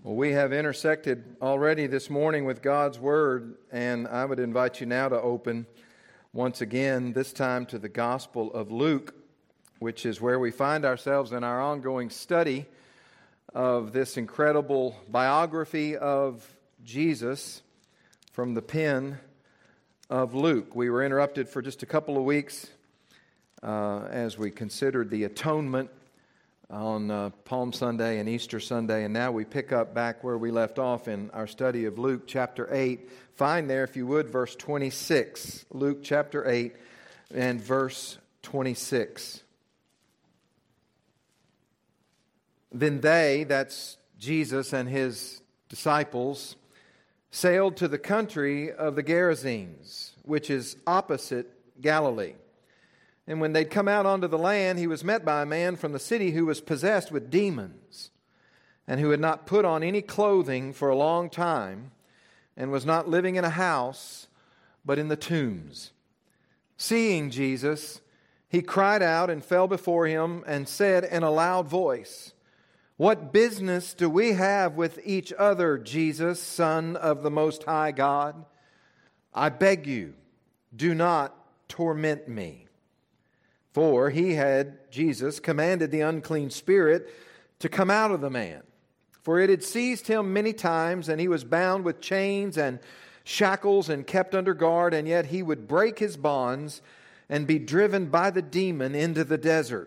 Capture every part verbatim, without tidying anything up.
Well, we have intersected already this morning with God's Word, and I would invite you now to open once again, this time to the Gospel of Luke, which is where we find ourselves in our ongoing study of this incredible biography of Jesus from the pen of Luke. We were interrupted for just a couple of weeks uh, as we considered the atonement on uh, Palm Sunday and Easter Sunday, and now we pick up back where we left off in our study of Luke chapter eight. Find there, if you would, verse twenty-six. Luke chapter eight and verse twenty-six. Then they, that's Jesus and his disciples, sailed to the country of the Gerasenes, which is opposite Galilee. And when they'd come out onto the land, he was met by a man from the city who was possessed with demons, and who had not put on any clothing for a long time, and was not living in a house, but in the tombs. Seeing Jesus, he cried out and fell before him, and said in a loud voice, "What business do we have with each other, Jesus, Son of the Most High God? I beg you, do not torment me." For he had, Jesus, commanded the unclean spirit to come out of the man. For it had seized him many times, and he was bound with chains and shackles and kept under guard, and yet he would break his bonds and be driven by the demon into the desert.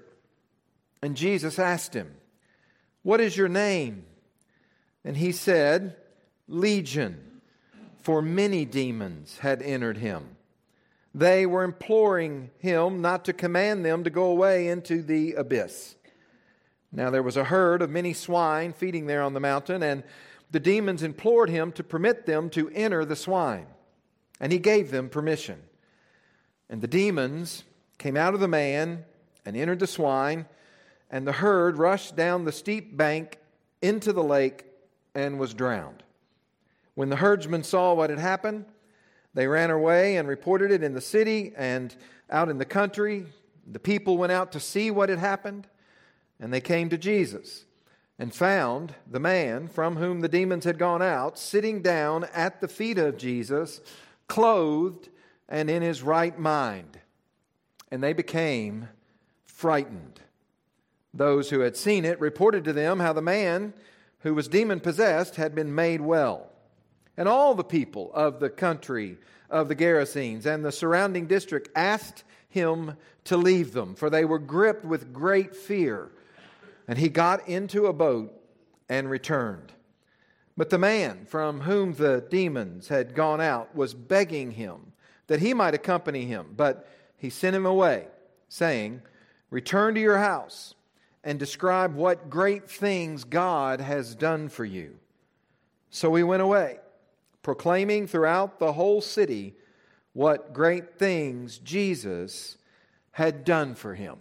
And Jesus asked him, "What is your name?" And he said, "Legion," for many demons had entered him. They were imploring him not to command them to go away into the abyss. Now there was a herd of many swine feeding there on the mountain, and the demons implored him to permit them to enter the swine. And he gave them permission. And the demons came out of the man and entered the swine, and the herd rushed down the steep bank into the lake and was drowned. When the herdsmen saw what had happened, they ran away and reported it in the city and out in the country. The people went out to see what had happened, and they came to Jesus and found the man from whom the demons had gone out sitting down at the feet of Jesus, clothed and in his right mind. And they became frightened. Those who had seen it reported to them how the man who was demon-possessed had been made well. And all the people of the country of the Gerasenes and the surrounding district asked him to leave them, for they were gripped with great fear. And he got into a boat and returned. But the man from whom the demons had gone out was begging him that he might accompany him. But he sent him away, saying, "Return to your house and describe what great things God has done for you." So he went away, proclaiming throughout the whole city what great things Jesus had done for him.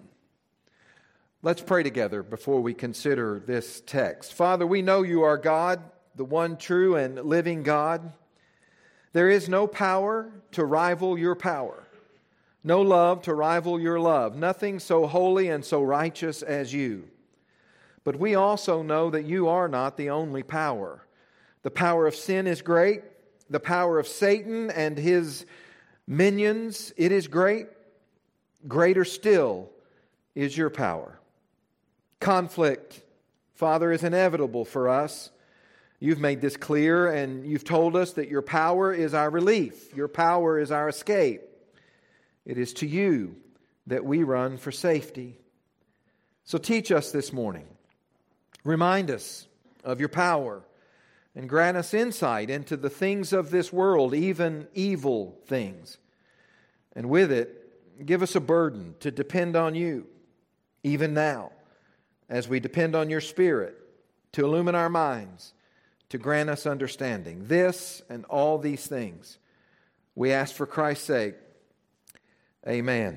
Let's pray together before we consider this text. Father, we know you are God, the one true and living God. There is no power to rival your power, no love to rival your love, nothing so holy and so righteous as you. But we also know that you are not the only power. The power of sin is great. The power of Satan and his minions, it is great. Greater still is your power. Conflict, Father, is inevitable for us. You've made this clear, and you've told us that your power is our relief. Your power is our escape. It is to you that we run for safety. So teach us this morning. Remind us of your power, and grant us insight into the things of this world, even evil things. And with it, give us a burden to depend on you, even now, as we depend on your Spirit to illumine our minds, to grant us understanding. This and all these things we ask for Christ's sake. Amen.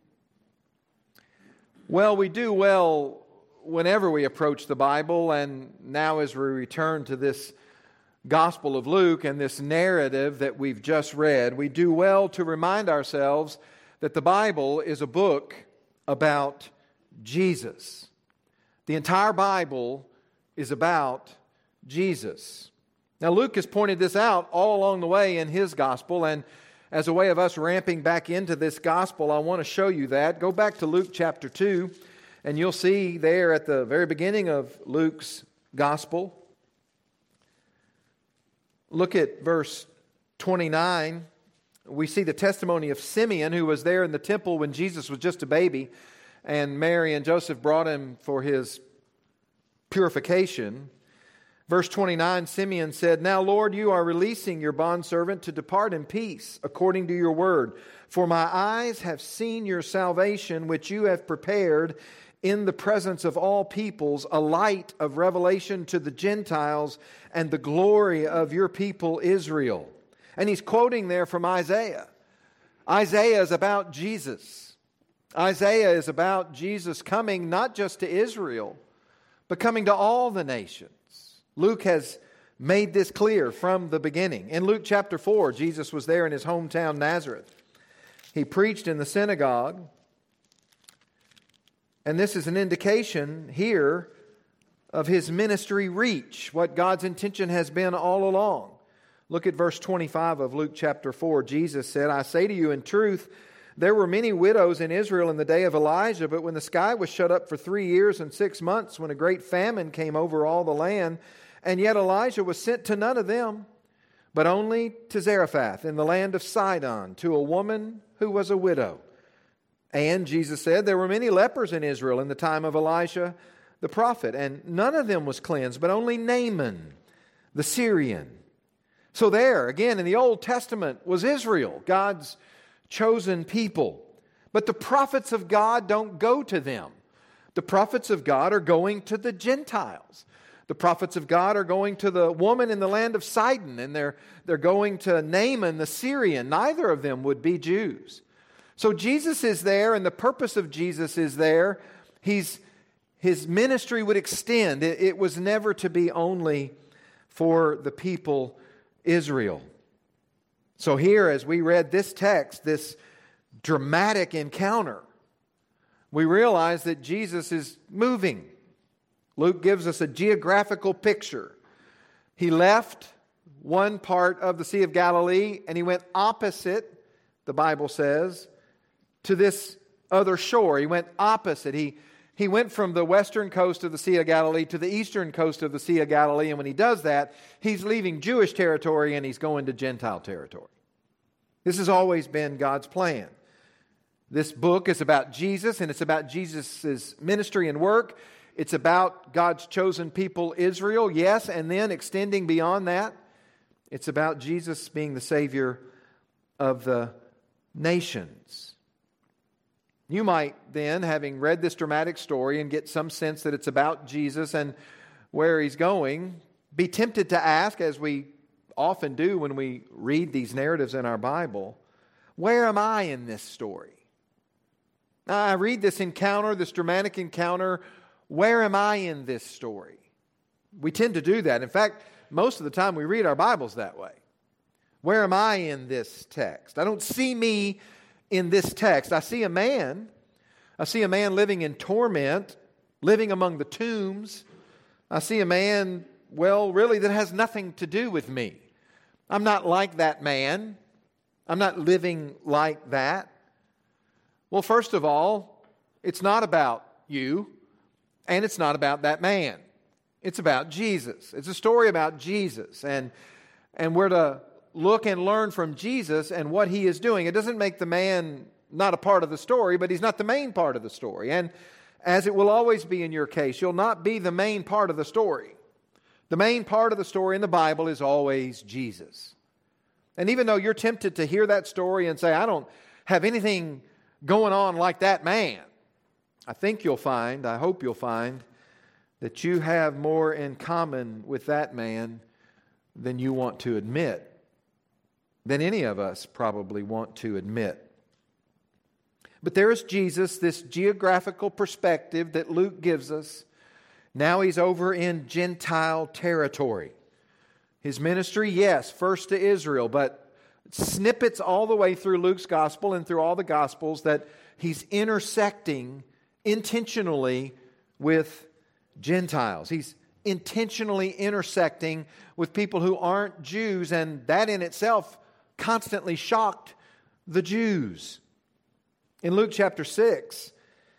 Well, we do well whenever we approach the Bible, and now as we return to this Gospel of Luke and this narrative that we've just read, we do well to remind ourselves that the Bible is a book about Jesus. The entire Bible is about Jesus. Now, Luke has pointed this out all along the way in his gospel, and as a way of us ramping back into this gospel, I want to show you that. Go back to Luke chapter two, and you'll see there at the very beginning of Luke's gospel. Look at verse twenty-nine. We see the testimony of Simeon, who was there in the temple when Jesus was just a baby, and Mary and Joseph brought him for his purification. Verse twenty-nine, Simeon said, "Now, Lord, you are releasing your bondservant to depart in peace, according to your word. For my eyes have seen your salvation, which you have prepared in the presence of all peoples, a light of revelation to the Gentiles and the glory of your people Israel." And he's quoting there from Isaiah. Isaiah is about Jesus. Isaiah is about Jesus coming not just to Israel, but coming to all the nations. Luke has made this clear from the beginning. In Luke chapter four, Jesus was there in his hometown Nazareth. He preached in the synagogue. And this is an indication here of his ministry reach, what God's intention has been all along. Look at verse twenty-five of Luke chapter four. Jesus said, "I say to you in truth, there were many widows in Israel in the day of Elijah, but when the sky was shut up for three years and six months, when a great famine came over all the land, and yet Elijah was sent to none of them, but only to Zarephath in the land of Sidon, to a woman who was a widow. And," Jesus said, "there were many lepers in Israel in the time of Elisha the prophet, and none of them was cleansed, but only Naaman the Syrian." So there, again, in the Old Testament was Israel, God's chosen people. But the prophets of God don't go to them. The prophets of God are going to the Gentiles. The prophets of God are going to the woman in the land of Sidon, and they're, they're going to Naaman the Syrian. Neither of them would be Jews. So Jesus is there, and the purpose of Jesus is there. He's, his ministry would extend. It, it was never to be only for the people Israel. So here, as we read this text, this dramatic encounter, we realize that Jesus is moving. Luke gives us a geographical picture. He left one part of the Sea of Galilee and he went opposite, the Bible says, to this other shore. He went opposite. He, he went from the western coast of the Sea of Galilee to the eastern coast of the Sea of Galilee. And when he does that, he's leaving Jewish territory and he's going to Gentile territory. This has always been God's plan. This book is about Jesus, and it's about Jesus' ministry and work. It's about God's chosen people, Israel, yes, and then extending beyond that, it's about Jesus being the Savior of the nations. You might then, having read this dramatic story and get some sense that it's about Jesus and where He's going, be tempted to ask, as we often do when we read these narratives in our Bible, where am I in this story? I read this encounter, this dramatic encounter. Where am I in this story? We tend to do that. In fact, most of the time we read our Bibles that way. Where am I in this text? I don't see me in this text. I see a man. I see a man living in torment, living among the tombs. I see a man, well, really, that has nothing to do with me. I'm not like that man. I'm not living like that. Well, first of all, it's not about you. And it's not about that man. It's about Jesus. It's a story about Jesus. And, and we're to look and learn from Jesus and what He is doing. It doesn't make the man not a part of the story, but he's not the main part of the story. And as it will always be in your case, you'll not be the main part of the story. The main part of the story in the Bible is always Jesus. And even though you're tempted to hear that story and say, I don't have anything going on like that man, I think you'll find, I hope you'll find, that you have more in common with that man than you want to admit, than any of us probably want to admit. But there is Jesus, this geographical perspective that Luke gives us. Now He's over in Gentile territory. His ministry, yes, first to Israel, but snippets all the way through Luke's gospel and through all the gospels that He's intersecting intentionally with Gentiles. He's intentionally intersecting with people who aren't Jews, and that in itself constantly shocked the Jews. In Luke chapter six,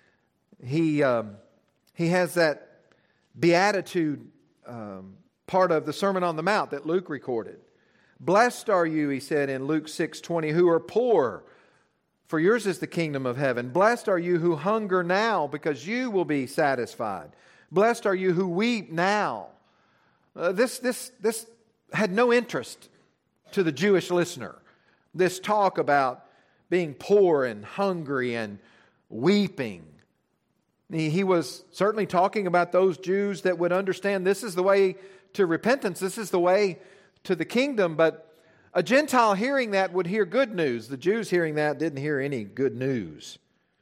he, um, he has that beatitude um, part of the Sermon on the Mount that Luke recorded. Blessed are you, he said in Luke six twenty, who are poor, for yours is the kingdom of heaven. Blessed are you who hunger now, because you will be satisfied. Blessed are you who weep now. Uh, this, this, this had no interest to the Jewish listener. This talk about being poor and hungry and weeping. He, he was certainly talking about those Jews that would understand this is the way to repentance. This is the way to the kingdom. But a Gentile hearing that would hear good news. The Jews hearing that didn't hear any good news.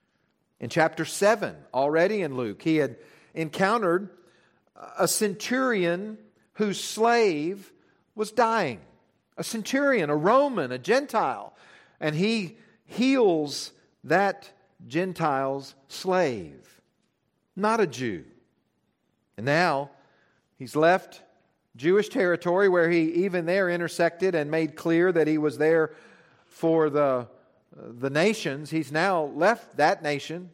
In chapter seven, already in Luke, he had encountered a centurion whose slave was dying. A centurion, a Roman, a Gentile. And he heals that Gentile's slave, not a Jew. And now he's left Jewish territory where he even there intersected and made clear that he was there for the, the nations. He's now left that nation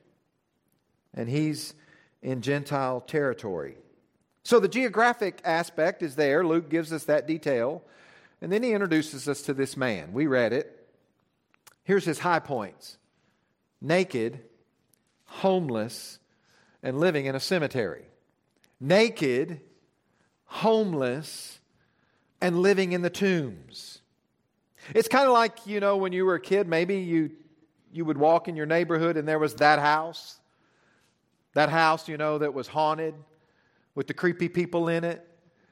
and he's in Gentile territory. So the geographic aspect is there. Luke gives us that detail. And then he introduces us to this man. We read it. Here's his high points. Naked, homeless, and living in a cemetery. Naked, homeless, and living in the tombs. It's kind of like, you know, when you were a kid, maybe you you would walk in your neighborhood and there was that house. That house, you know, that was haunted with the creepy people in it.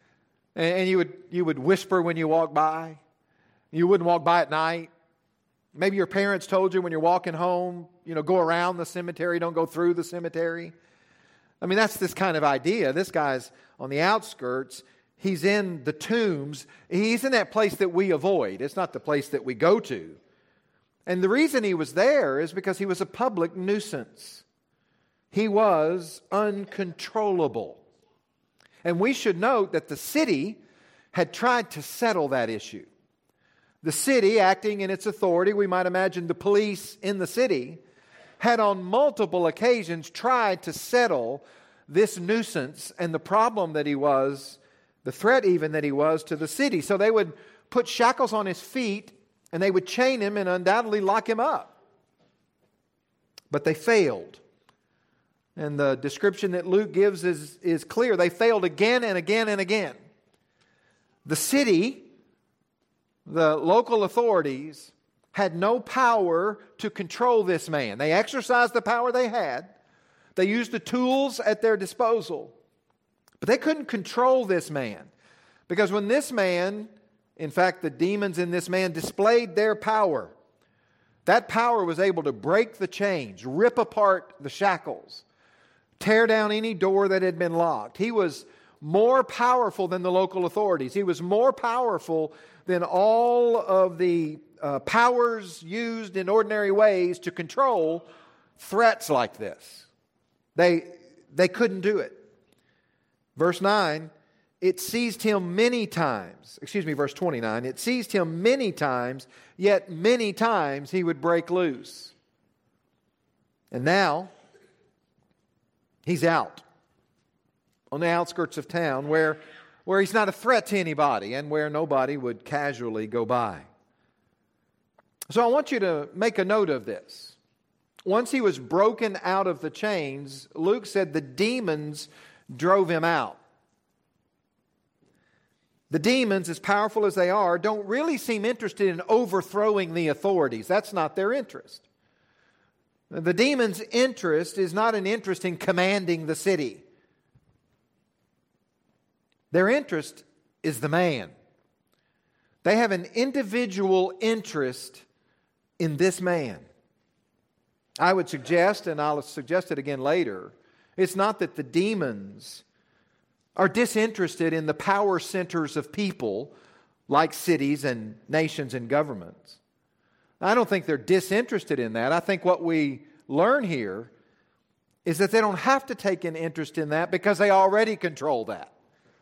And you would you would whisper when you walked by. You wouldn't walk by at night. Maybe your parents told you when you're walking home, you know, go around the cemetery, don't go through the cemetery. I mean, that's this kind of idea. This guy's on the outskirts. He's in the tombs. He's in that place that we avoid. It's not the place that we go to. And the reason he was there is because he was a public nuisance. He was uncontrollable. And we should note that the city had tried to settle that issue. The city, acting in its authority, we might imagine the police in the city, had on multiple occasions tried to settle this nuisance and the problem that he was, the threat even that he was to the city. So they would put shackles on his feet and they would chain him and undoubtedly lock him up. But they failed. And the description that Luke gives is, is clear. They failed again and again and again. The city, the local authorities, had no power to control this man. They exercised the power they had. They used the tools at their disposal. But they couldn't control this man. Because when this man, in fact, the demons in this man displayed their power, that power was able to break the chains, rip apart the shackles, tear down any door that had been locked. He was more powerful than the local authorities. He was more powerful than all of the uh, powers used in ordinary ways to control threats like this. They, they couldn't do it. Verse nine, it seized him many times. Excuse me, verse twenty-nine. It seized him many times, yet many times he would break loose. And now, he's out on the outskirts of town where, where he's not a threat to anybody and where nobody would casually go by. So I want you to make a note of this. Once he was broken out of the chains, Luke said the demons drove him out. The demons, as powerful as they are, don't really seem interested in overthrowing the authorities. That's not their interest. The demon's interest is not an interest in commanding the city. Their interest is the man. They have an individual interest in this man. I would suggest, and I'll suggest it again later, it's not that the demons are disinterested in the power centers of people like cities and nations and governments. I don't think they're disinterested in that. I think what we learn here is that they don't have to take an interest in that because they already control that.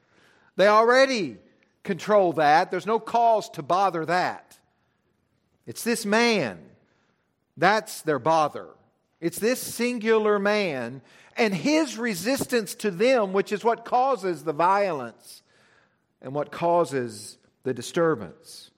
They already control that. There's no cause to bother that. It's this man. That's their bother. It's this singular man and his resistance to them, which is what causes the violence and what causes the disturbance.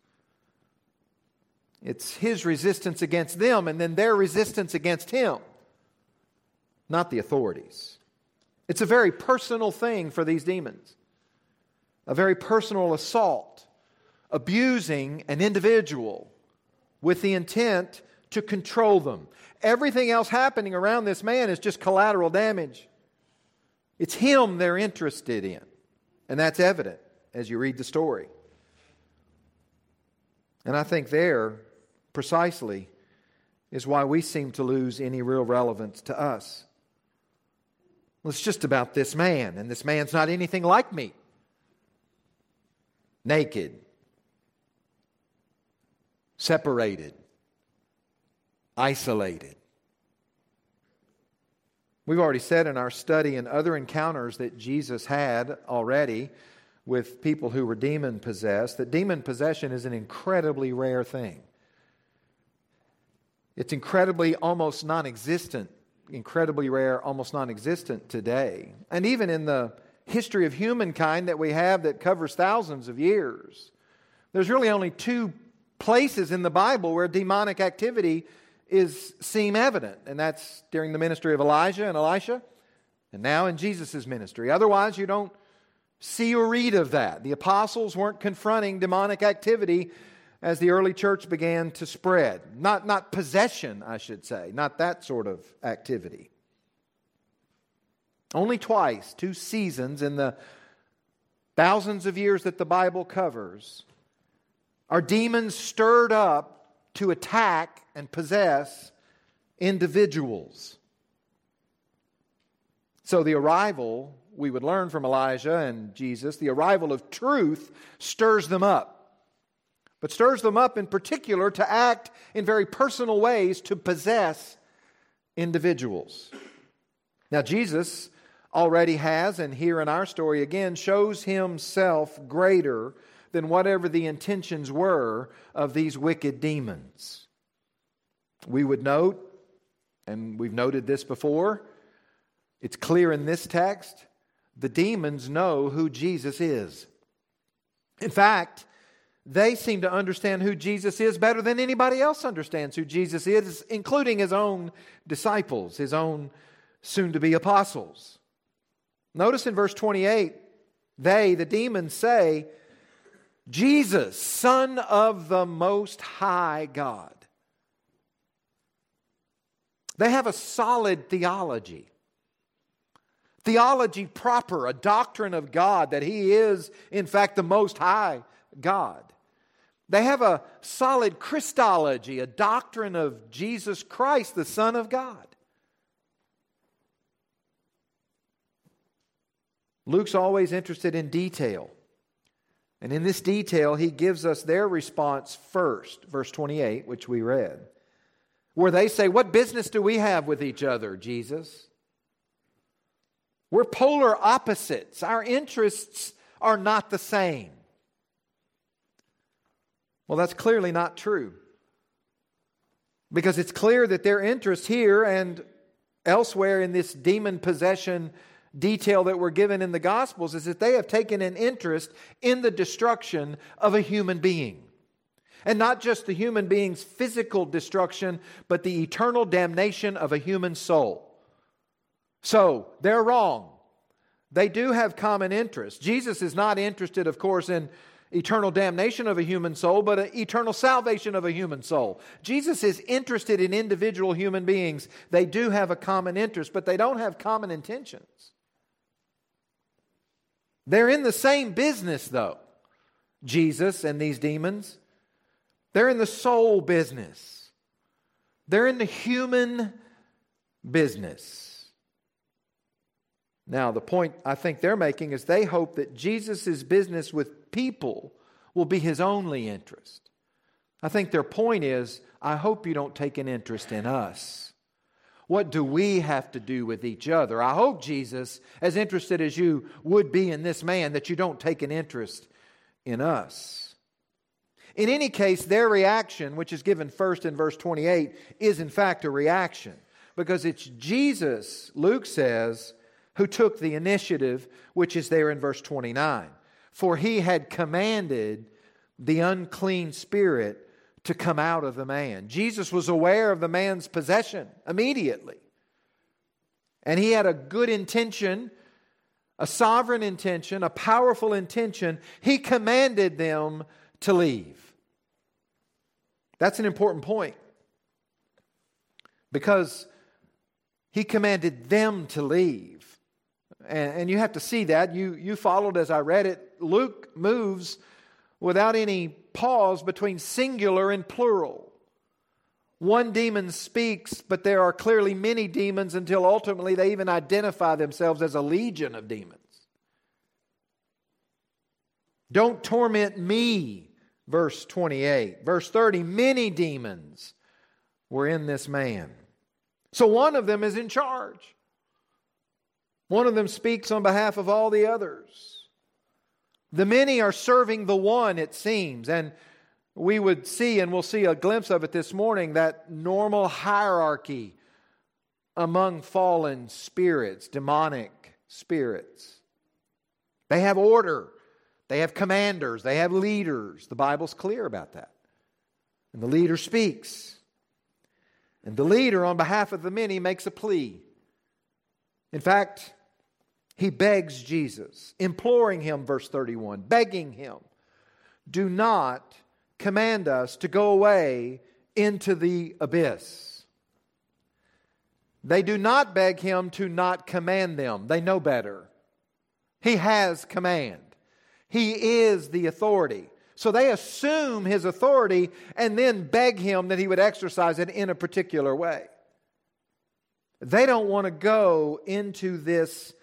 It's his resistance against them and then their resistance against him, not the authorities. It's a very personal thing for these demons. A very personal assault, abusing an individual with the intent to control them. Everything else happening around this man is just collateral damage. It's him they're interested in. And that's evident as you read the story. And I think there, precisely, is why we seem to lose any real relevance to us. Well, it's just about this man, and this man's not anything like me. Naked, separated, isolated. We've already said in our study and other encounters that Jesus had already with people who were demon-possessed, that demon possession is an incredibly rare thing. It's incredibly almost non-existent, incredibly rare, almost non-existent today. And even in the history of humankind that we have that covers thousands of years, there's really only two places in the Bible where demonic activity is seem evident, and that's during the ministry of Elijah and Elisha, and now in Jesus' ministry. Otherwise, you don't see or read of that. The apostles weren't confronting demonic activity as the early church began to spread. Not, not possession, I should say, not that sort of activity. Only twice, two seasons in the thousands of years that the Bible covers, are demons stirred up to attack and possess individuals. So the arrival, we would learn from Elijah and Jesus, the arrival of truth stirs them up. But stirs them up in particular to act in very personal ways to possess individuals. Now Jesus already has, and here in our story again, shows himself greater than whatever the intentions were of these wicked demons. We would note, and we've noted this before, it's clear in this text, the demons know who Jesus is. In fact, they seem to understand who Jesus is better than anybody else understands who Jesus is, including his own disciples, his own soon-to-be apostles. Notice in verse twenty-eight, they, the demons, say, Jesus, Son of the Most High God. They have a solid theology. Theology proper, a doctrine of God, that He is, in fact, the Most High God. They have a solid Christology, a doctrine of Jesus Christ, the Son of God. Luke's always interested in detail. And in this detail, he gives us their response first, verse twenty-eight, which we read, where they say, "What business do we have with each other, Jesus? We're polar opposites. Our interests are not the same." Well, that's clearly not true. Because it's clear that their interest here and elsewhere in this demon possession detail that we're given in the Gospels is that they have taken an interest in the destruction of a human being. And not just the human being's physical destruction, but the eternal damnation of a human soul. So, they're wrong. They do have common interests. Jesus is not interested, of course, in eternal damnation of a human soul, but an eternal salvation of a human soul. Jesus is interested in individual human beings. They do have a common interest, but they don't have common intentions. They're in the same business, though, Jesus and these demons. They're in the soul business. They're in the human business. Now, the point I think they're making is they hope that Jesus' business with people will be His only interest. I think their point is, I hope you don't take an interest in us. What do we have to do with each other? I hope, Jesus, as interested as you would be in this man, that you don't take an interest in us. In any case, their reaction, which is given first in verse twenty-eight, is in fact a reaction. Because it's Jesus, Luke says, who took the initiative, which is there in verse twenty-nine. For he had commanded the unclean spirit to come out of the man. Jesus was aware of the man's possession immediately. And he had a good intention, a sovereign intention, a powerful intention. He commanded them to leave. That's an important point. Because he commanded them to leave. And, and you have to see that. You, you followed as I read it. Luke moves without any pause between singular and plural. One demon speaks, but there are clearly many demons until ultimately they even identify themselves as a legion of demons. Don't torment me, verse twenty-eight. Verse thirty, many demons were in this man. So one of them is in charge. One of them speaks on behalf of all the others. The many are serving the one, it seems. And we would see, and we'll see a glimpse of it this morning, that normal hierarchy among fallen spirits, demonic spirits. They have order. They have commanders. They have leaders. The Bible's clear about that. And the leader speaks. And the leader, on behalf of the many, makes a plea. In fact, he begs Jesus, imploring him, verse thirty-one, begging him, do not command us to go away into the abyss. They do not beg him to not command them. They know better. He has command. He is the authority. So they assume his authority and then beg him that he would exercise it in a particular way. They don't want to go into this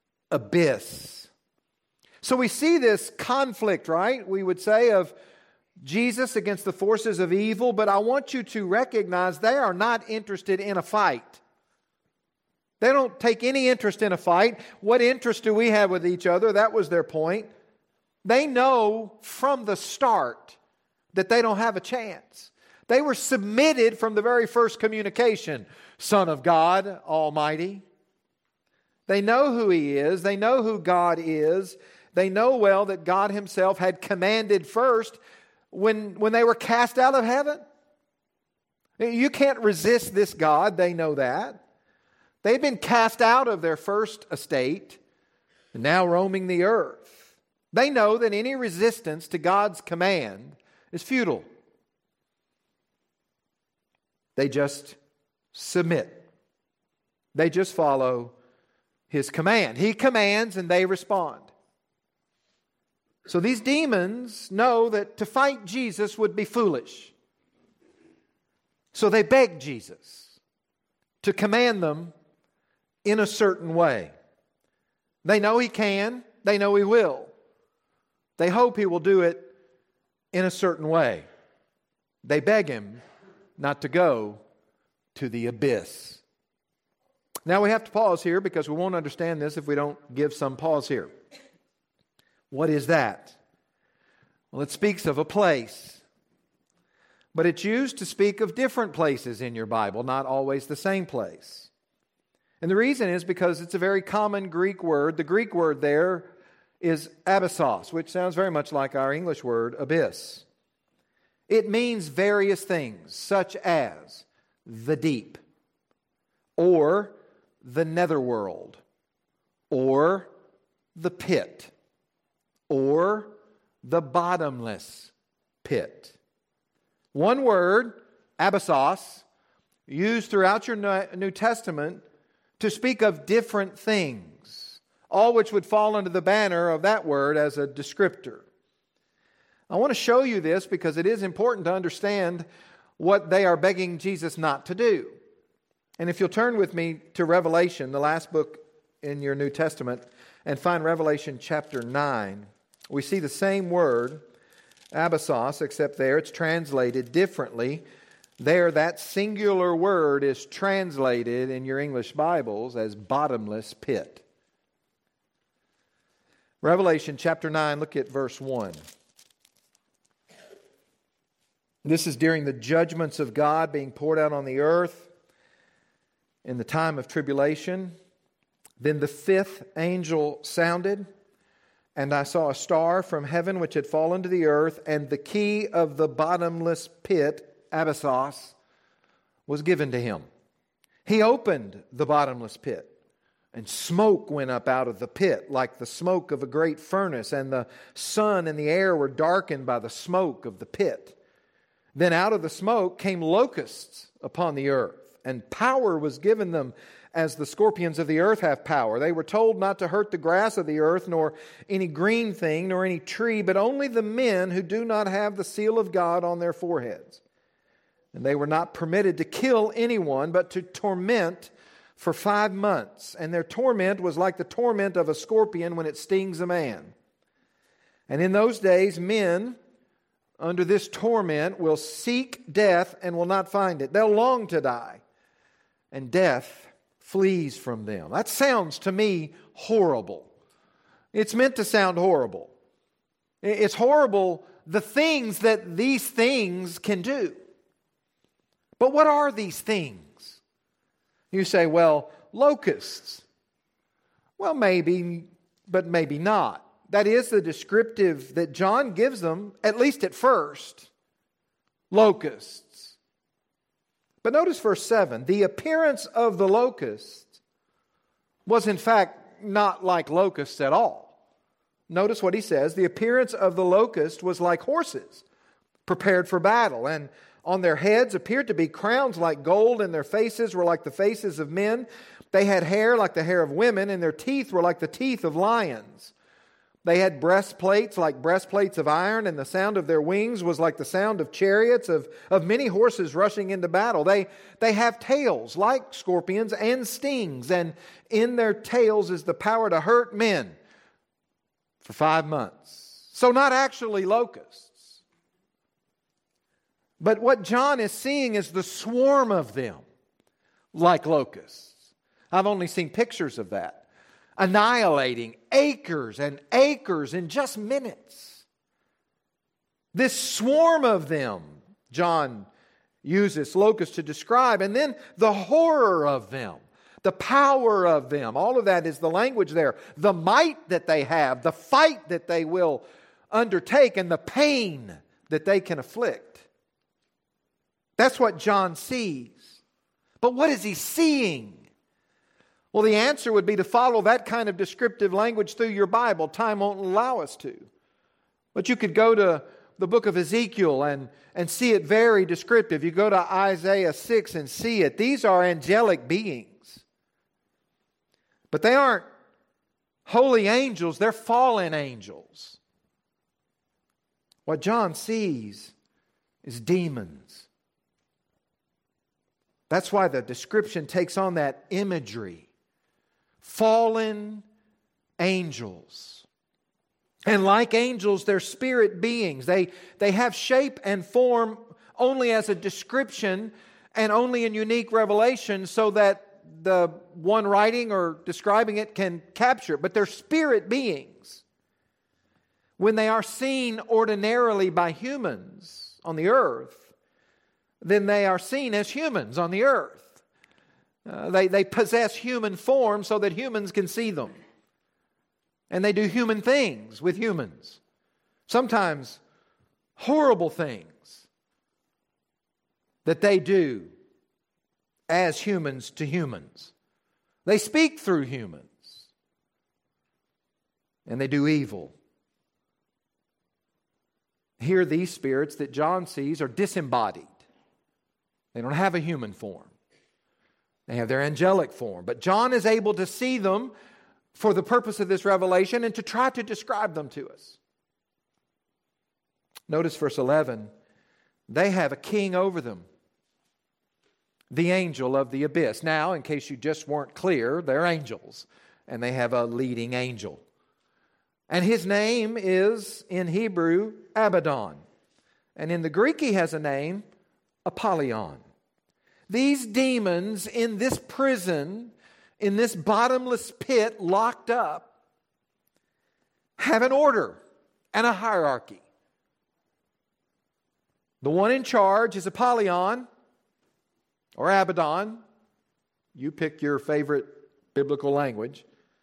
abyss. So we see this conflict, right? We would say of Jesus against the forces of evil, but I want you to recognize they are not interested in a fight. They don't take any interest in a fight. What interest do we have with each other? That was their point. They know from the start that they don't have a chance. They were submitted from the very first communication. Son of God Almighty. They know who He is. They know who God is. They know well that God Himself had commanded first when, when they were cast out of heaven. You can't resist this God. They know that. They've been cast out of their first estate and now roaming the earth. They know that any resistance to God's command is futile. They just submit. They just follow His command. He commands and they respond. So these demons know that to fight Jesus would be foolish. So they beg Jesus to command them in a certain way. They know He can. They know He will. They hope He will do it in a certain way. They beg Him not to go to the abyss. Now we have to pause here because we won't understand this if we don't give some pause here. What is that? Well, it speaks of a place. But it's used to speak of different places in your Bible, not always the same place. And the reason is because it's a very common Greek word. The Greek word there is abyssos, which sounds very much like our English word abyss. It means various things, such as the deep, or the netherworld, or the pit, or the bottomless pit. One word, abyssos, used throughout your New Testament to speak of different things, all which would fall under the banner of that word as a descriptor. I want to show you this because it is important to understand what they are begging Jesus not to do. And if you'll turn with me to Revelation, the last book in your New Testament, and find Revelation chapter nine, we see the same word, abyssos, except there it's translated differently. There, that singular word is translated in your English Bibles as bottomless pit. Revelation chapter nine, look at verse one. This is during the judgments of God being poured out on the earth in the time of tribulation. Then the fifth angel sounded, and I saw a star from heaven which had fallen to the earth, and the key of the bottomless pit, Abyssos, was given to him. He opened the bottomless pit, and smoke went up out of the pit like the smoke of a great furnace, and the sun and the air were darkened by the smoke of the pit. Then out of the smoke came locusts upon the earth, and power was given them as the scorpions of the earth have power. They were told not to hurt the grass of the earth, nor any green thing, nor any tree, but only the men who do not have the seal of God on their foreheads. And they were not permitted to kill anyone, but to torment for five months. And their torment was like the torment of a scorpion when it stings a man. And in those days, men under this torment will seek death and will not find it. They'll long to die, and death flees from them. That sounds to me horrible. It's meant to sound horrible. It's horrible, the things that these things can do. But what are these things? You say, well, locusts. Well, maybe, but maybe not. That is the descriptive that John gives them, at least at first. Locusts. But notice verse seven. The appearance of the locust was in fact not like locusts at all. Notice what he says. The appearance of the locust was like horses prepared for battle, and on their heads appeared to be crowns like gold, and their faces were like the faces of men. They had hair like the hair of women, and their teeth were like the teeth of lions. They had breastplates like breastplates of iron, and the sound of their wings was like the sound of chariots of, of many horses rushing into battle. They, they have tails like scorpions and stings, and in their tails is the power to hurt men for five months. So not actually locusts. But what John is seeing is the swarm of them like locusts. I've only seen pictures of that. Annihilating acres and acres in just minutes. This swarm of them, John uses locusts to describe, and then the horror of them, the power of them. All of that is the language there. The might that they have, the fight that they will undertake, and the pain that they can afflict. That's what John sees. But what is he seeing? Well, the answer would be to follow that kind of descriptive language through your Bible. Time won't allow us to. But you could go to the book of Ezekiel and, and see it very descriptive. You go to Isaiah six and see it. These are angelic beings. But they aren't holy angels. They're fallen angels. What John sees is demons. That's why the description takes on that imagery. Fallen angels. And like angels, they're spirit beings. They, they have shape and form only as a description and only in unique revelation so that the one writing or describing it can capture it. But they're spirit beings. When they are seen ordinarily by humans on the earth, then they are seen as humans on the earth. Uh, they, they possess human form so that humans can see them. And they do human things with humans. Sometimes horrible things that they do as humans to humans. They speak through humans. And they do evil. Here, these spirits that John sees are disembodied. They don't have a human form. They have their angelic form. But John is able to see them for the purpose of this revelation and to try to describe them to us. Notice verse eleven. They have a king over them, the angel of the abyss. Now, in case you just weren't clear, they're angels. And they have a leading angel. And his name is, in Hebrew, Abaddon. And in the Greek he has a name, Apollyon. These demons in this prison, in this bottomless pit locked up, have an order and a hierarchy. The one in charge is Apollyon or Abaddon. You pick your favorite biblical language.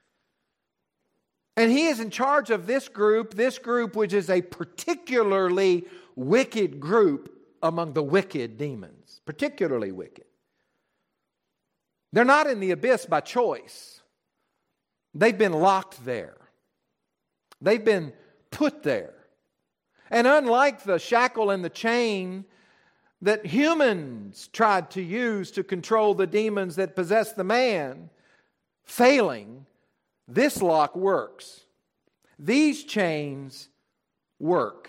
And he is in charge of this group, this group which is a particularly wicked group among the wicked demons. Particularly wicked. They're not in the abyss by choice. They've been locked there. They've been put there. And unlike the shackle and the chain that humans tried to use to control the demons that possess the man, failing, this lock works. These chains work.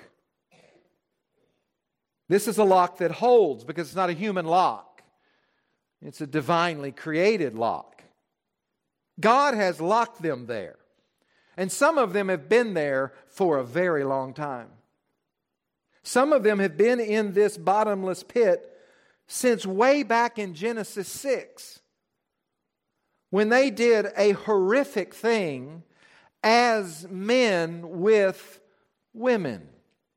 This is a lock that holds because it's not a human lock. It's a divinely created lock. God has locked them there. And some of them have been there for a very long time. Some of them have been in this bottomless pit since way back in Genesis six, when they did a horrific thing as men with women.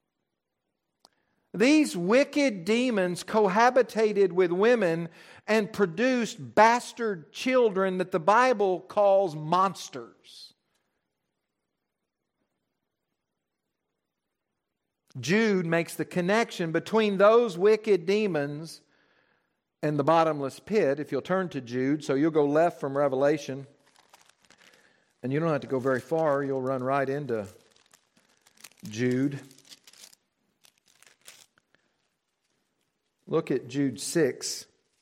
These wicked demons cohabitated with women and produced bastard children that the Bible calls monsters. Jude makes the connection between those wicked demons and the bottomless pit. If you'll turn to Jude, so you'll go left from Revelation, and you don't have to go very far. You'll run right into Jude. Look at Jude six.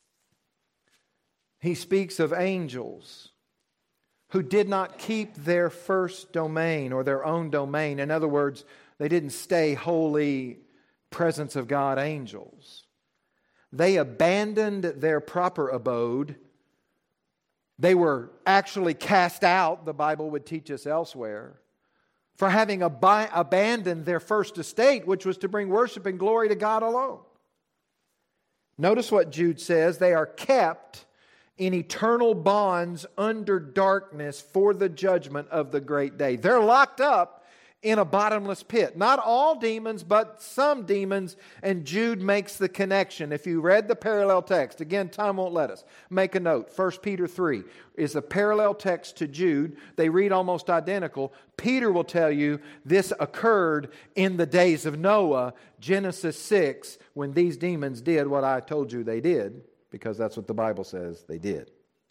He speaks of angels who did not keep their first domain or their own domain. In other words, they didn't stay holy presence of God angels. They abandoned their proper abode. They were actually cast out, the Bible would teach us elsewhere, for having ab- abandoned their first estate, which was to bring worship and glory to God alone. Notice what Jude says. They are kept in eternal bonds under darkness for the judgment of the great day. They're locked up in a bottomless pit. Not all demons, but some demons, and Jude makes the connection. If you read the parallel text, again, time won't let us. Make a note. First Peter three is a parallel text to Jude. They read almost identical. Peter will tell you this occurred in the days of Noah, Genesis six, when these demons did what I told you they did, because that's what the Bible says they did.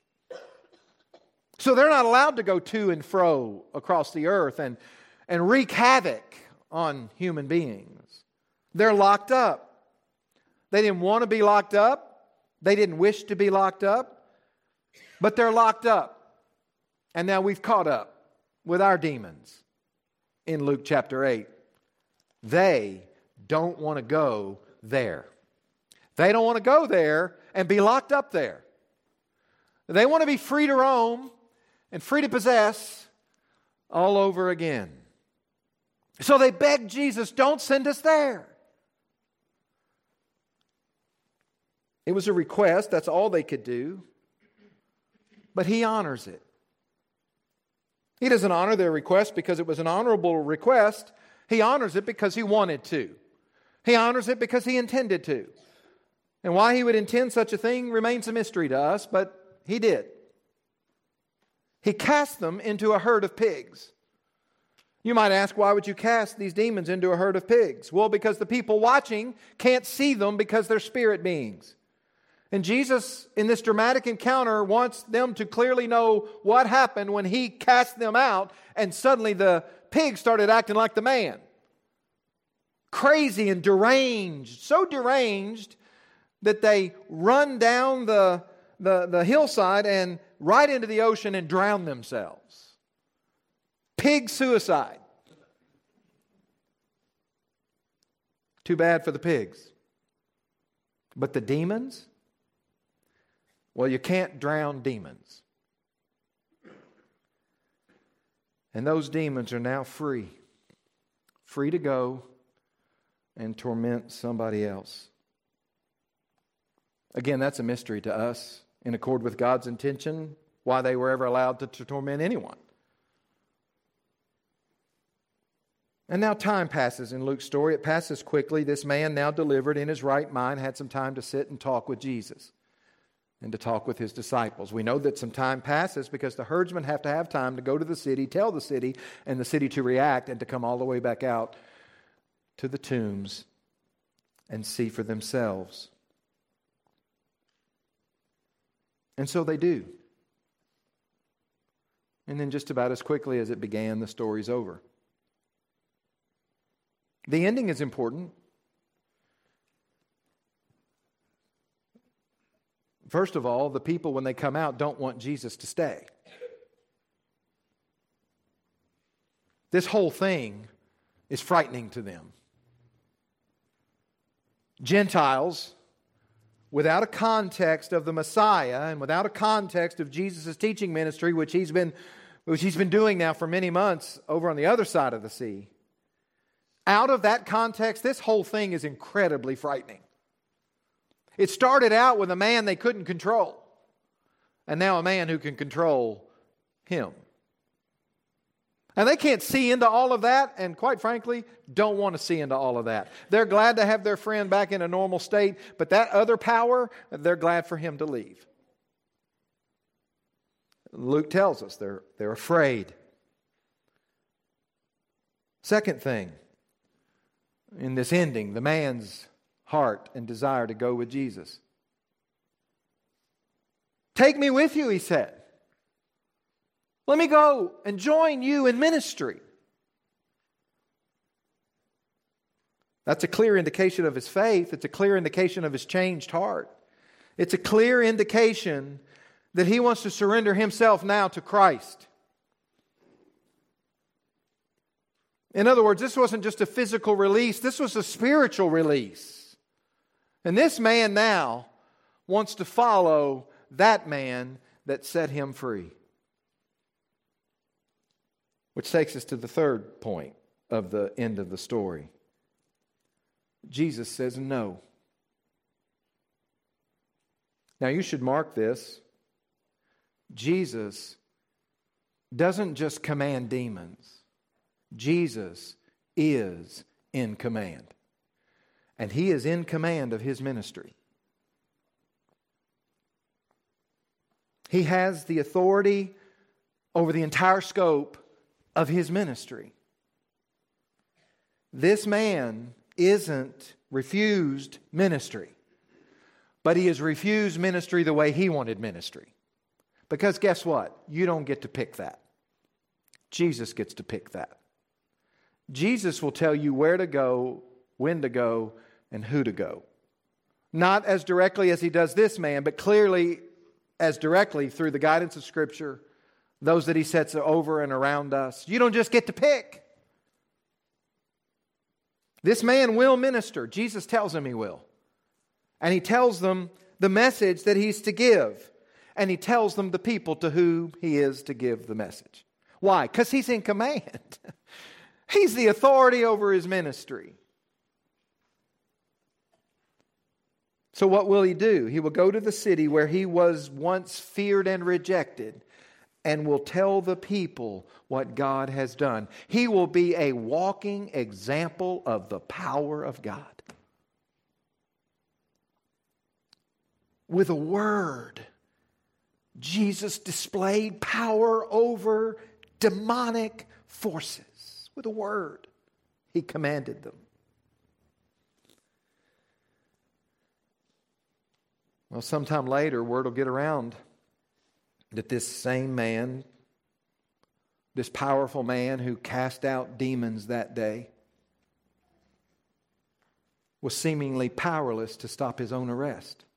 So they're not allowed to go to and fro across the earth and and wreak havoc on human beings. They're locked up. They didn't want to be locked up. They didn't wish to be locked up. But they're locked up. And now we've caught up with our demons in Luke chapter eight. They don't want to go there. They don't want to go there and be locked up there. They want to be free to roam and free to possess all over again. So they begged Jesus, don't send us there. It was a request, that's all they could do. But He honors it. He doesn't honor their request because it was an honorable request. He honors it because He wanted to. He honors it because He intended to. And why He would intend such a thing remains a mystery to us, but He did. He cast them into a herd of pigs. You might ask, why would you cast these demons into a herd of pigs? Well, because the people watching can't see them because they're spirit beings. And Jesus, in this dramatic encounter, wants them to clearly know what happened when He cast them out and suddenly the pigs started acting like the man. Crazy and deranged. So deranged that they run down the, the, the hillside and right into the ocean and drown themselves. Pig suicide. Too bad for the pigs. But the demons? Well, you can't drown demons. And those demons are now free. Free to go and torment somebody else. Again, that's a mystery to us, in accord with God's intention, why they were ever allowed to, to torment anyone. And now time passes in Luke's story. It passes quickly. This man, now delivered in his right mind, had some time to sit and talk with Jesus and to talk with his disciples. We know that some time passes because the herdsmen have to have time to go to the city, tell the city, and the city to react and to come all the way back out to the tombs and see for themselves. And so they do. And then just about as quickly as it began, the story's over. The ending is important. First of all, the people, when they come out, don't want Jesus to stay. This whole thing is frightening to them. Gentiles, without a context of the Messiah and without a context of Jesus' teaching ministry, which he's been, which he's been doing now for many months over on the other side of the sea, out of that context, this whole thing is incredibly frightening. It started out with a man they couldn't control, and now a man who can control him. And they can't see into all of that, and quite frankly, don't want to see into all of that. They're glad to have their friend back in a normal state, but that other power, they're glad for him to leave. Luke tells us they're, they're afraid. Second thing, in this ending, the man's heart and desire to go with Jesus. Take me with you, he said. Let me go and join you in ministry. That's a clear indication of his faith. It's a clear indication of his changed heart. It's a clear indication that he wants to surrender himself now to Christ. In other words, this wasn't just a physical release. This was a spiritual release. And this man now wants to follow that man that set him free. Which takes us to the third point of the end of the story. Jesus says no. Now you should mark this. Jesus doesn't just command demons. Jesus is in command. And he is in command of his ministry. He has the authority over the entire scope of his ministry. This man isn't refused ministry, but he has refused ministry the way he wanted ministry. Because guess what? You don't get to pick that. Jesus gets to pick that. Jesus will tell you where to go, when to go, and who to go. Not as directly as he does this man, but clearly as directly through the guidance of Scripture, those that he sets over and around us. You don't just get to pick. This man will minister. Jesus tells him he will. And he tells them the message that he's to give. And he tells them the people to whom he is to give the message. Why? Because he's in command. He's the authority over his ministry. So what will he do? He will go to the city where he was once feared and rejected, and will tell the people what God has done. He will be a walking example of the power of God. With a word, Jesus displayed power over demonic forces. With a word, he commanded them. Well, sometime later, word will get around that this same man, this powerful man who cast out demons that day, was seemingly powerless to stop his own arrest.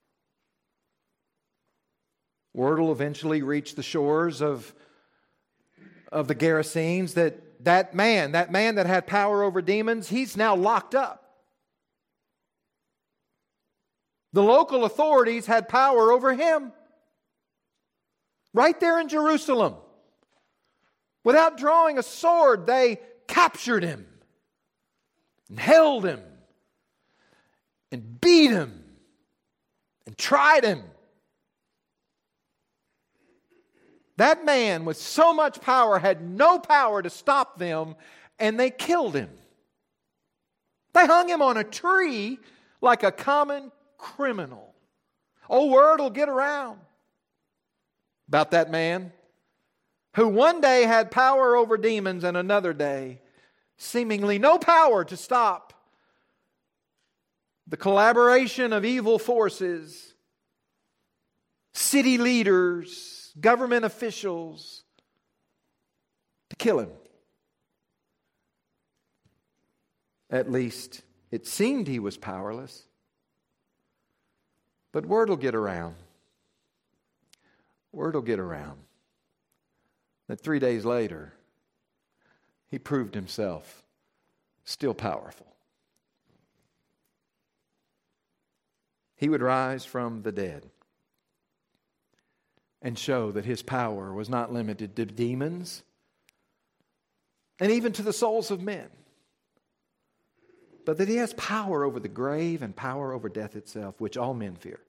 Word will eventually reach the shores of, of the Gerasenes that that man, that man that had power over demons, he's now locked up. The local authorities had power over him. Right there in Jerusalem. Without drawing a sword, they captured him and held him and beat him and tried him. That man with so much power had no power to stop them, and they killed him. They hung him on a tree like a common criminal. Old word will get around about that man who one day had power over demons and another day seemingly no power to stop the collaboration of evil forces, city leaders, government officials, to kill him. At least it seemed he was powerless. But word will get around. Word will get around that three days later, he proved himself still powerful. He would rise from the dead and show that his power was not limited to demons and even to the souls of men, but that he has power over the grave and power over death itself, which all men fear.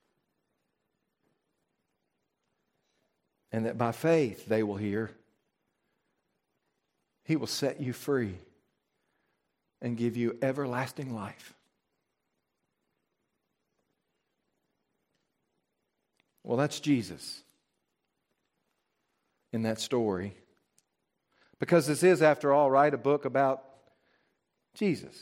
And that by faith they will hear, he will set you free and give you everlasting life. Well, that's Jesus in that story. Because this is, after all, right, a book about Jesus.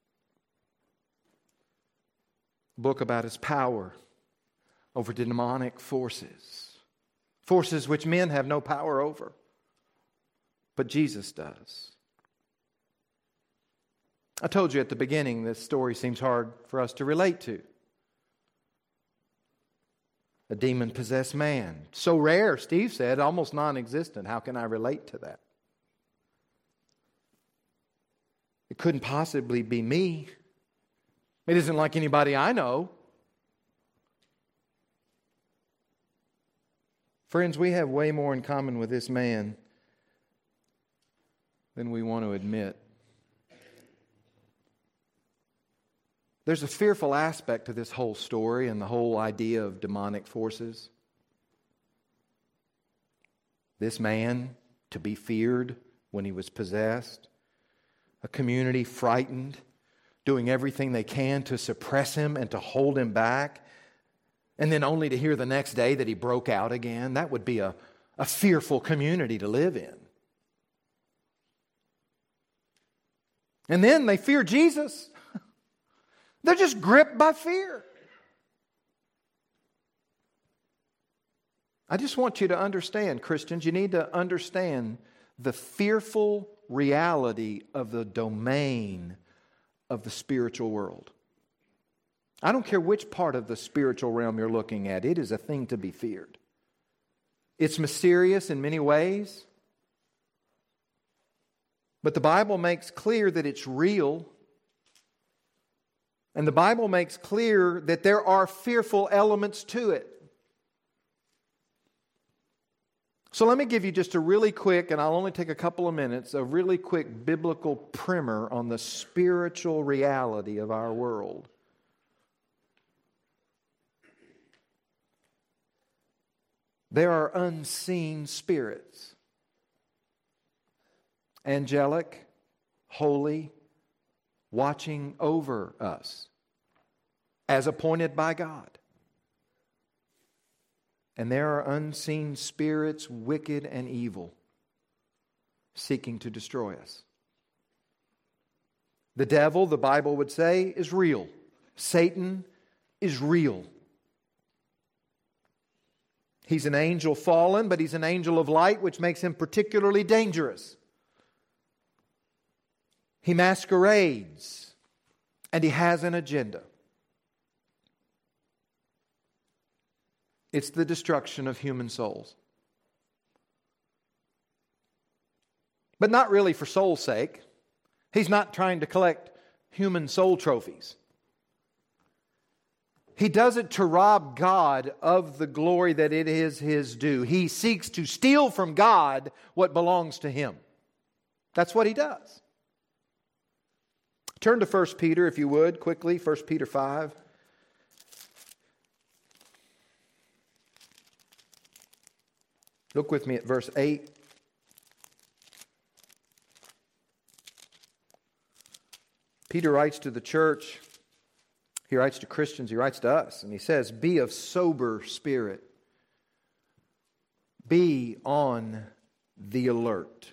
A book about his power over demonic forces. Forces which men have no power over. But Jesus does. I told you at the beginning this story seems hard for us to relate to. A demon-possessed man. So rare, Steve said, almost non-existent. How can I relate to that? It couldn't possibly be me. It isn't like anybody I know. Friends, we have way more in common with this man than we want to admit. There's a fearful aspect to this whole story and the whole idea of demonic forces. This man to be feared when he was possessed. A community frightened, doing everything they can to suppress him and to hold him back. And then only to hear the next day that he broke out again. That would be a, a fearful community to live in. And then they fear Jesus. They're just gripped by fear. I just want you to understand, Christians, you need to understand the fearful reality of the domain of the spiritual world. I don't care which part of the spiritual realm you're looking at, it is a thing to be feared. It's mysterious in many ways, but the Bible makes clear that it's real. And the Bible makes clear that there are fearful elements to it. So let me give you just a really quick, and I'll only take a couple of minutes, a really quick biblical primer on the spiritual reality of our world. There are unseen spirits. Angelic, holy, watching over us as appointed by God. And there are unseen spirits, wicked and evil, seeking to destroy us. The devil, the Bible would say, is real. Satan is real. He's an angel fallen, but he's an angel of light, which makes him particularly dangerous. He masquerades, and he has an agenda. It's the destruction of human souls. But not really for soul's sake. He's not trying to collect human soul trophies. He does it to rob God of the glory that it is His due. He seeks to steal from God what belongs to Him. That's what he does. Turn to First Peter, if you would, quickly. First Peter five. Look with me at verse eight. Peter writes to the church. He writes to Christians. He writes to us. And he says, be of sober spirit. Be on the alert.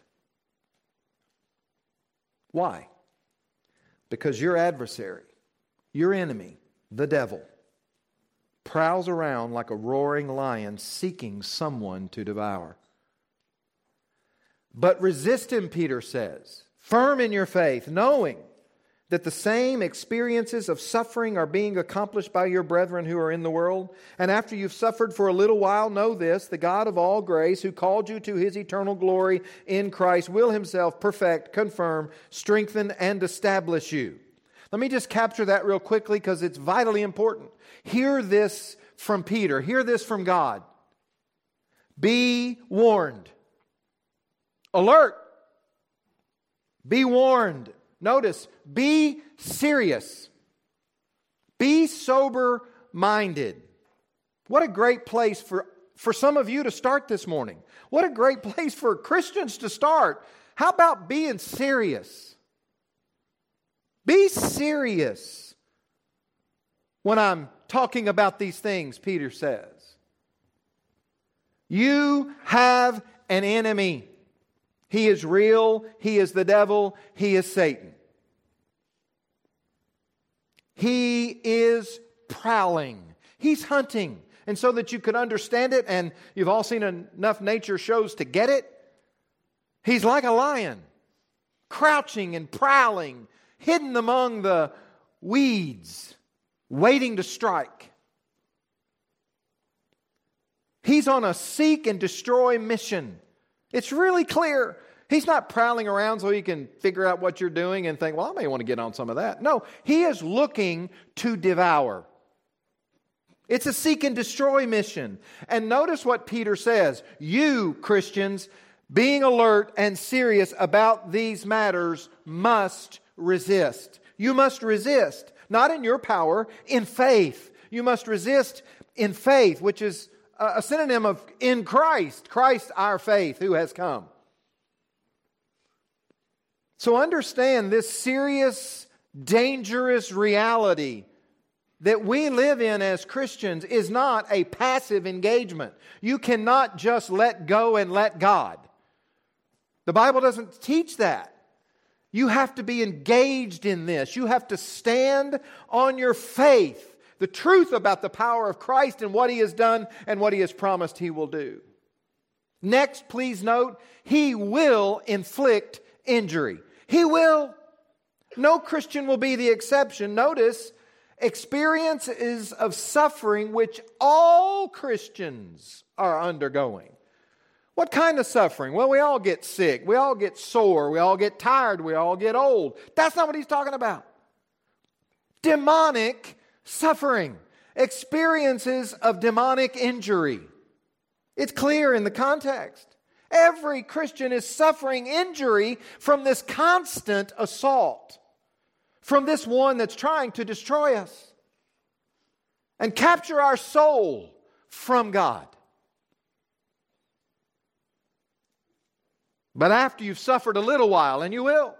Why? Because your adversary, your enemy, the devil, prowls around like a roaring lion seeking someone to devour. But resist him, Peter says, firm in your faith, knowing that the same experiences of suffering are being accomplished by your brethren who are in the world. And after you've suffered for a little while, know this, the God of all grace, who called you to His eternal glory in Christ, will Himself perfect, confirm, strengthen, and establish you. Let me just capture that real quickly because it's vitally important. Hear this from Peter. Hear this from God. Be warned. Alert. Be warned. Notice, be serious. Be sober-minded. What a great place for, for some of you to start this morning. What a great place for Christians to start. How about being serious? Be serious when I'm talking about these things, Peter says. You have an enemy. He is real. He is the devil. He is Satan. He is prowling. He's hunting. And so that you could understand it, and you've all seen enough nature shows to get it, he's like a lion, crouching and prowling, hidden among the weeds, waiting to strike. He's on a seek and destroy mission. It's really clear. He's not prowling around so he can figure out what you're doing and think, well, I may want to get on some of that. No, he is looking to devour. It's a seek and destroy mission. And notice what Peter says. You, Christians, being alert and serious about these matters, must resist. You must resist, not in your power, in faith. You must resist in faith, which is a synonym of in Christ. Christ, our faith, who has come. So understand this serious, dangerous reality that we live in as Christians is not a passive engagement. You cannot just let go and let God. The Bible doesn't teach that. You have to be engaged in this. You have to stand on your faith, the truth about the power of Christ and what He has done and what He has promised He will do. Next, please note, He will inflict injury. He will. No Christian will be the exception. Notice, experiences of suffering which all Christians are undergoing. What kind of suffering? Well, we all get sick. We all get sore. We all get tired. We all get old. That's not what he's talking about. Demonic suffering. Experiences of demonic injury. It's clear in the context. Every Christian is suffering injury from this constant assault. From this one that's trying to destroy us. And capture our soul from God. But after you've suffered a little while, and you will,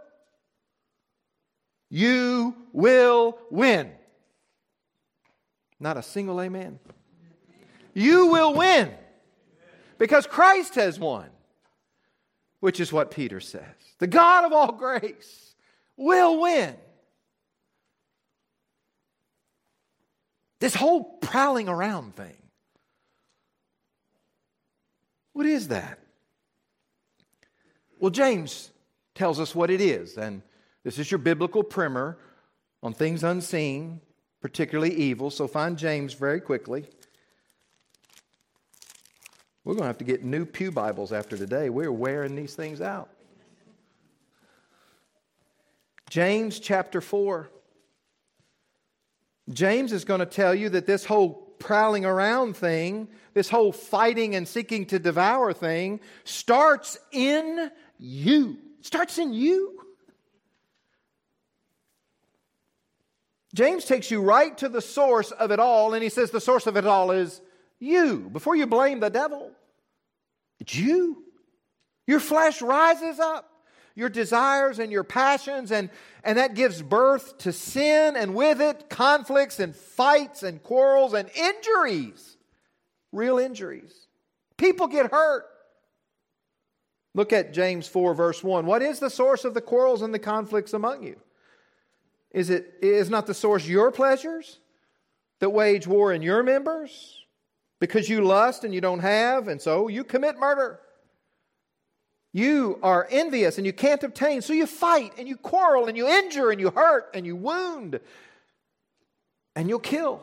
you will win. Not a single amen. You will win. Because Christ has won. Which is what Peter says. The God of all grace will win. This whole prowling around thing. What is that? Well, James tells us what it is. And this is your biblical primer on things unseen, particularly evil. So find James very quickly. We're going to have to get new pew Bibles after today. We're wearing these things out. James chapter four. James is going to tell you that this whole prowling around thing, this whole fighting and seeking to devour thing, starts in you. Starts in you. James takes you right to the source of it all, and he says the source of it all is you. Before you blame the devil, It's you. Your flesh rises up. Your desires and your passions, and, and that gives birth to sin, and with it, conflicts and fights and quarrels and injuries. Real injuries. People get hurt. Look at James four, verse one. What is the source of the quarrels and the conflicts among you? Is it is not the source your pleasures that wage war in your members? Because you lust and you don't have, and so you commit murder. You are envious and you can't obtain, so you fight and you quarrel and you injure and you hurt and you wound and you'll kill.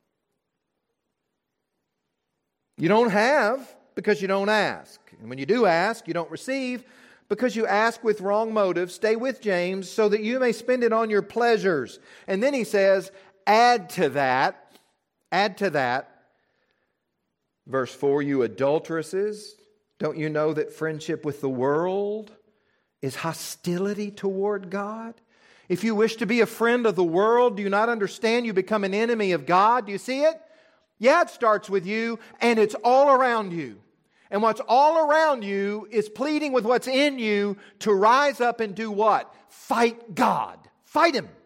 You don't have because you don't ask. And when you do ask, you don't receive because you ask with wrong motives. Stay with James so that you may spend it on your pleasures. And then he says, add to that, add to that, verse four, you adulteresses, don't you know that friendship with the world is hostility toward God? If you wish to be a friend of the world, do you not understand you become an enemy of God? Do you see it? Yeah, it starts with you, and it's all around you. And what's all around you is pleading with what's in you to rise up and do what? Fight God. Fight Him.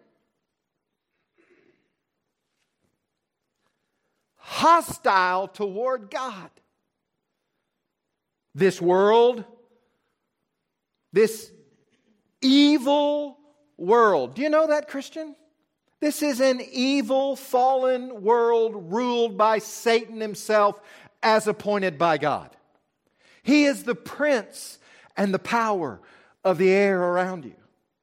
Hostile toward God. This world, this evil world. Do you know that, Christian? This is an evil, fallen world ruled by Satan himself as appointed by God. He is the prince and the power of the air around you.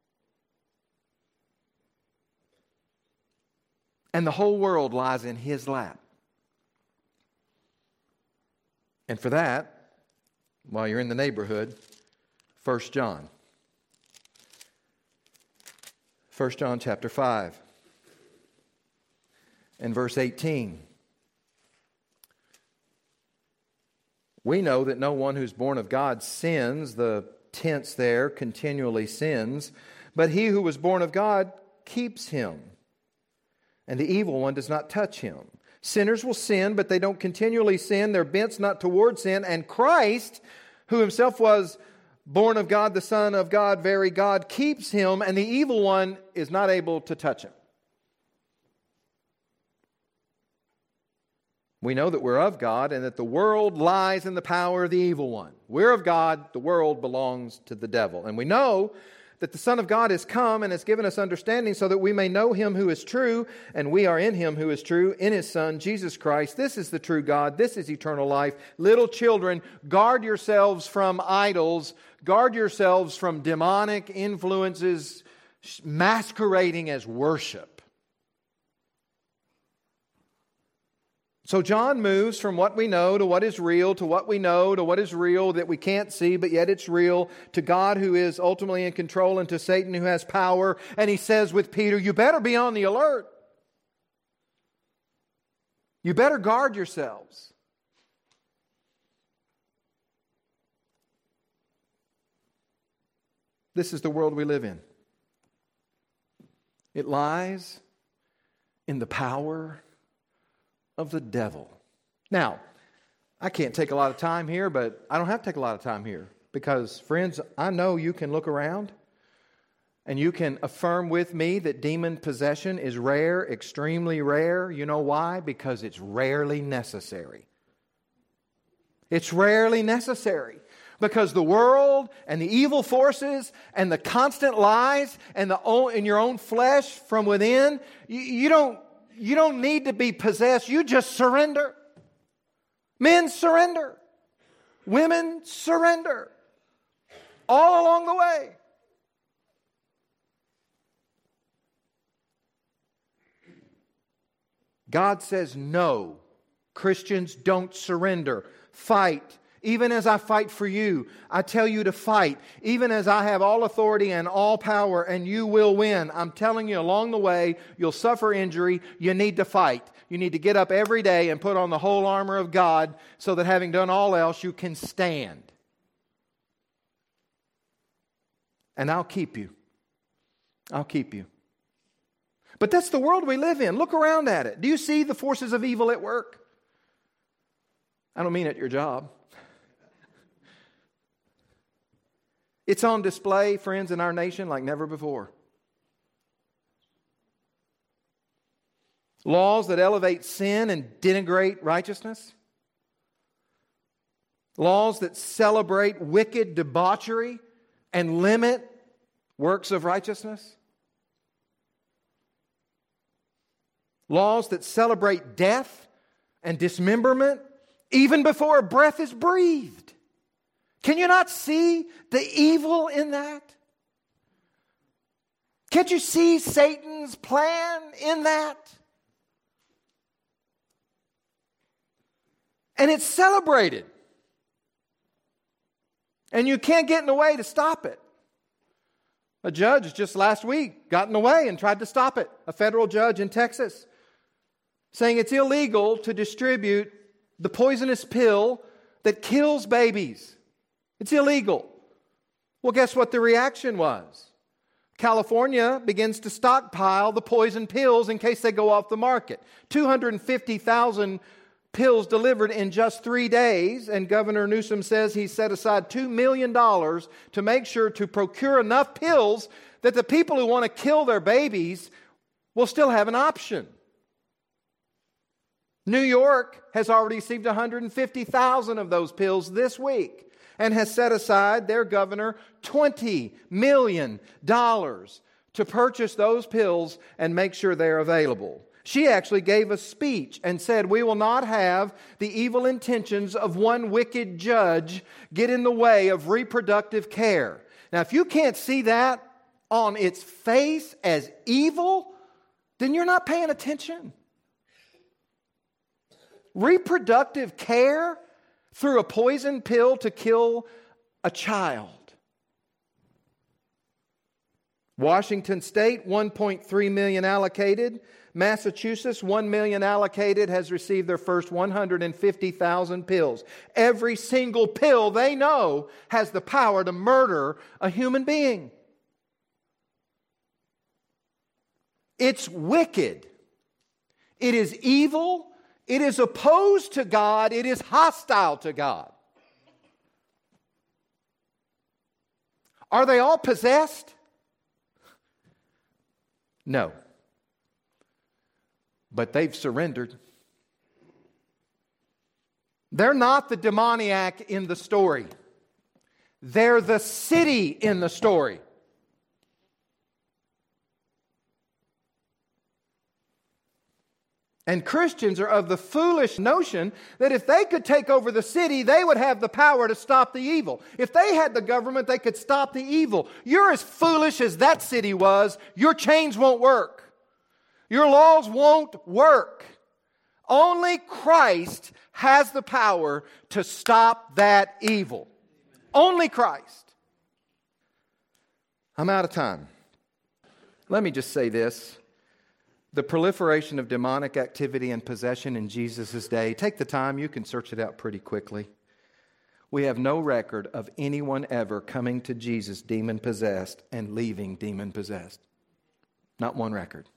And the whole world lies in his lap. And for that, while you're in the neighborhood, First John. First John chapter five and verse eighteen. We know that no one who's born of God sins, the tense there, continually sins, but he who was born of God keeps him, and the evil one does not touch him. Sinners will sin, but they don't continually sin. Their bent's not toward sin. And Christ, who himself was born of God, the Son of God, very God, keeps him, and the evil one is not able to touch him. We know that we're of God and that the world lies in the power of the evil one. We're of God, the world belongs to the devil. And we know that the Son of God has come and has given us understanding so that we may know Him who is true, and we are in Him who is true, in His Son, Jesus Christ. This is the true God. This is eternal life. Little children, guard yourselves from idols. Guard yourselves from demonic influences masquerading as worship. So John moves from what we know to what is real, to what we know to what is real that we can't see, but yet it's real, to God who is ultimately in control and to Satan who has power. And he says with Peter, you better be on the alert. You better guard yourselves. This is the world we live in. It lies in the power of the devil. Now, I can't take a lot of time here, but I don't have to take a lot of time here because, friends, I know you can look around and you can affirm with me that demon possession is rare, extremely rare. You know why? Because it's rarely necessary. It's rarely necessary. Because the world and the evil forces and the constant lies and the own, in your own flesh from within, you, you don't You don't need to be possessed. You just surrender. Men surrender. Women surrender. All along the way. God says no. Christians don't surrender. Fight. Even as I fight for you, I tell you to fight. Even as I have all authority and all power, and you will win. I'm telling you along the way, you'll suffer injury. You need to fight. You need to get up every day and put on the whole armor of God so that having done all else, you can stand. And I'll keep you. I'll keep you. But that's the world we live in. Look around at it. Do you see the forces of evil at work? I don't mean at your job. It's on display, friends, in our nation like never before. Laws that elevate sin and denigrate righteousness. Laws that celebrate wicked debauchery and limit works of righteousness. Laws that celebrate death and dismemberment even before a breath is breathed. Can you not see the evil in that? Can't you see Satan's plan in that? And it's celebrated. And you can't get in the way to stop it. A judge just last week got in the way and tried to stop it. A federal judge in Texas, saying it's illegal to distribute the poisonous pill that kills babies. It's illegal. Well, guess what the reaction was? California begins to stockpile the poison pills in case they go off the market. two hundred fifty thousand pills delivered in just three days, and Governor Newsom says he set aside two million dollars to make sure to procure enough pills that the people who want to kill their babies will still have an option. New York has already received one hundred fifty thousand of those pills this week and has set aside, their governor, twenty million dollars to purchase those pills and make sure they're available. She actually gave a speech and said, we will not have the evil intentions of one wicked judge get in the way of reproductive care. Now, if you can't see that on its face as evil, then you're not paying attention. Reproductive care through a poison pill to kill a child. Washington State, one point three million dollars allocated. Massachusetts, one million dollars allocated, has received their first one hundred fifty thousand pills. Every single pill they know has the power to murder a human being. It's wicked. It is evil. It is opposed to God. It is hostile to God. Are they all possessed? No. But they've surrendered. They're not the demoniac in the story. They're the city in the story. And Christians are of the foolish notion that if they could take over the city, they would have the power to stop the evil. If they had the government, they could stop the evil. You're as foolish as that city was. Your chains won't work. Your laws won't work. Only Christ has the power to stop that evil. Only Christ. I'm out of time. Let me just say this. The proliferation of demonic activity and possession in Jesus' day, take the time, you can search it out pretty quickly. We have no record of anyone ever coming to Jesus demon-possessed and leaving demon-possessed. Not one record.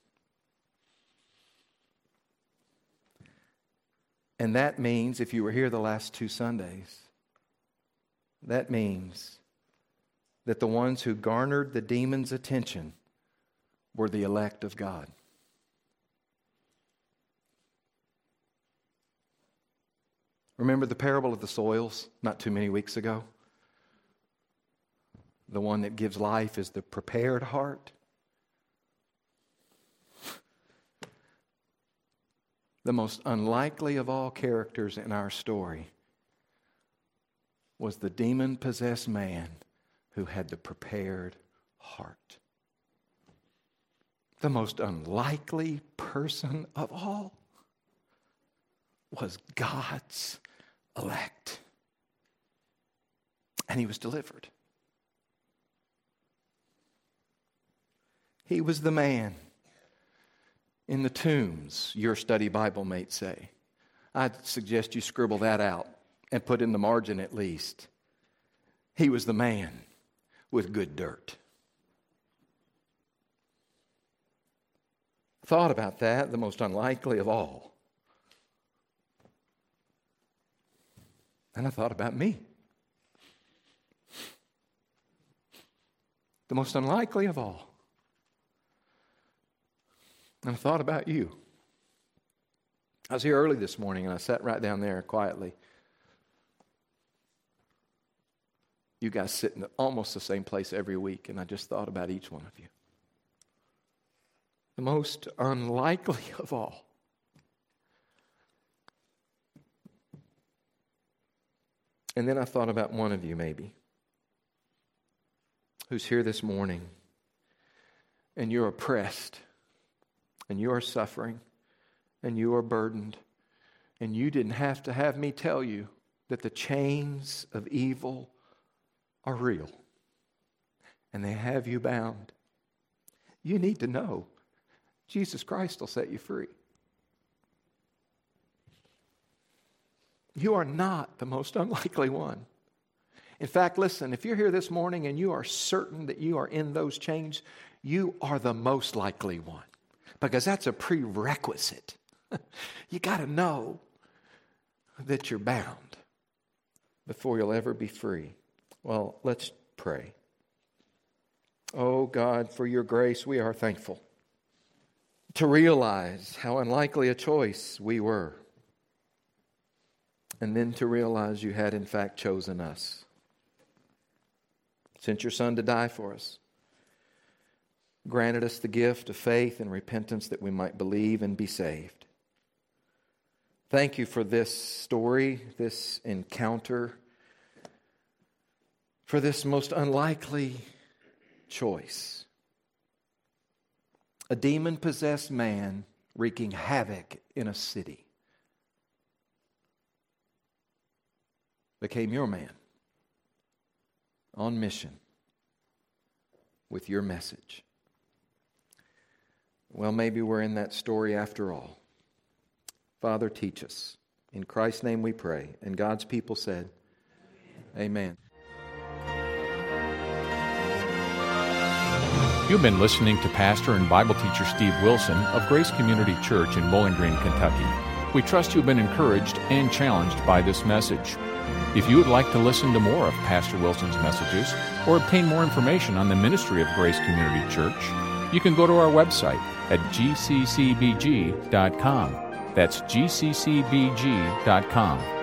And that means, if you were here the last two Sundays, that means that the ones who garnered the demon's attention were the elect of God. Remember the parable of the soils not too many weeks ago? The one that gives life is the prepared heart. The most unlikely of all characters in our story was the demon-possessed man who had the prepared heart. The most unlikely person of all was God's elect. And he was delivered. He was the man in the tombs, your study Bible mates say. I'd suggest you scribble that out and put in the margin at least. He was the man with good dirt. Thought about that, the most unlikely of all. And I thought about me. the most unlikely of all. And I thought about you. I was here early this morning and I sat right down there quietly. You guys sit in almost the same place every week, and I just thought about each one of you. The most unlikely of all. And then I thought about one of you maybe, who's here this morning, and you're oppressed, and you are suffering, and you are burdened, and you didn't have to have me tell you that the chains of evil are real, and they have you bound. You need to know Jesus Christ will set you free. You are not the most unlikely one. In fact, listen, if you're here this morning and you are certain that you are in those chains, you are the most likely one, because that's a prerequisite. You got to know that you're bound before you'll ever be free. Well, let's pray. Oh God, for your grace, we are thankful to realize how unlikely a choice we were, and then to realize you had in fact chosen us, sent your Son to die for us, granted us the gift of faith and repentance that we might believe and be saved. Thank you for this story, this encounter, for this most unlikely choice. A demon-possessed man wreaking havoc in a city became your man on mission with your message. Well, maybe we're in that story after all. Father, teach us. In Christ's name we pray. And God's people said, Amen. You've been listening to Pastor and Bible teacher Steve Wilson of Grace Community Church in Bowling Green, Kentucky. We trust you've been encouraged and challenged by this message. If you would like to listen to more of Pastor Wilson's messages or obtain more information on the ministry of Grace Community Church, you can go to our website at g c c b g dot com. That's g c c b g dot com.